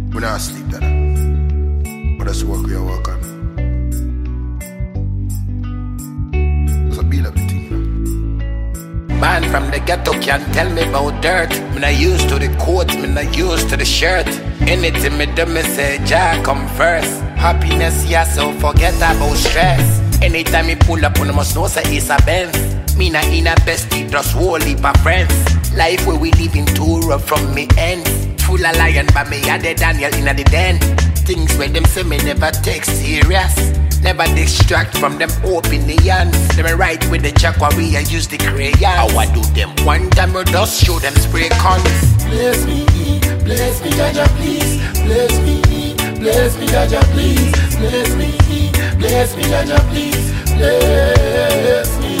We not sleep that. But that's the work we are working. That's a beat of the thing, you know. Man from the ghetto can't tell me about dirt. Me not used to the coat, me not used to the shirt. Anything me do, me say Jah come first. Happiness, yeah, so forget about stress. Anytime me pull up, you must know say it's a Benz. Me not in a bestie, just whole heap of friends. Life where we live in too rough from me ends. Full of lion, but me had the Daniel in the den. Things where them say me never take serious. Never distract from them opinions. Them right with the chakra, we use the crayon. How I do them? One time we just show them spray cons. Bless me, Jaja, please. Bless me, Jaja, please. Bless me, Jaja, please. Bless me,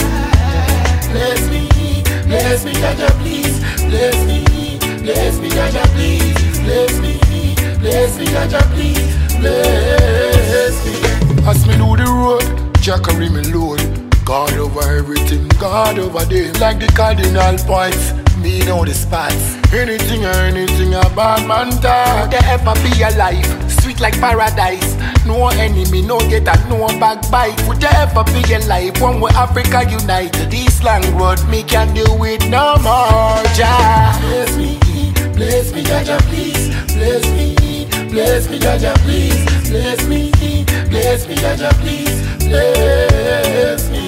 Jaja, please. Bless me, Jaja, please. Bless me, Jaja, please. Bless me. As me do the road, Jah carry me load. God over everything, God over them. Like the cardinal points, me know the spots. Anything a bad man talk. There ever be a life, sweet like paradise. No enemy, no get at no backbite. Would there ever be a life, one where Africa unite? This long road, me can do it no more, Jah. Bless me, Jaja, please. Bless me, Jaja, please. Bless me, Jaja, please. Bless me,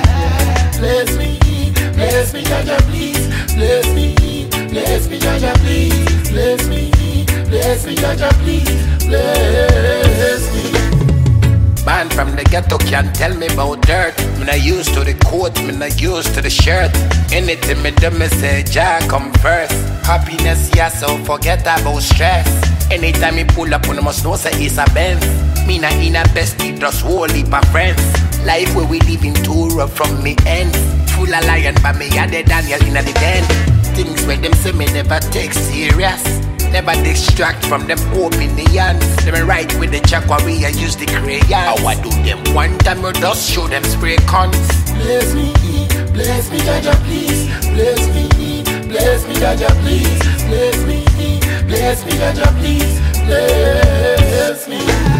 Jaja, please. Bless me, Jaja, please. Bless me, Jaja, please. Bless me. Man from the ghetto can't tell me about dirt. Me not used to the coat, me not used to the shirt. Anything me do, me say Jah come first. Happiness, yeah, so forget about stress. Anytime me pull up, you must know say it's a Benz. Me not in a bestie, just whole heap of friends. Life where we live in too rough from me ends. Full of lion, but me had the Daniel in the den. Things where them say me never take serious. Never distract from them opinions. Them right with the chakra, we use the crayon. How I do them? One time we just show them spray cons. Bless me, Jaja, please. Bless me, Jaja, please. Bless me, Jaja, please. Bless me,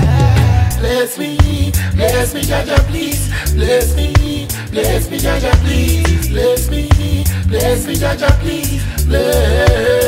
Jaja, please. Bless me, Jaja, please. Bless me, Jaja, please. Bless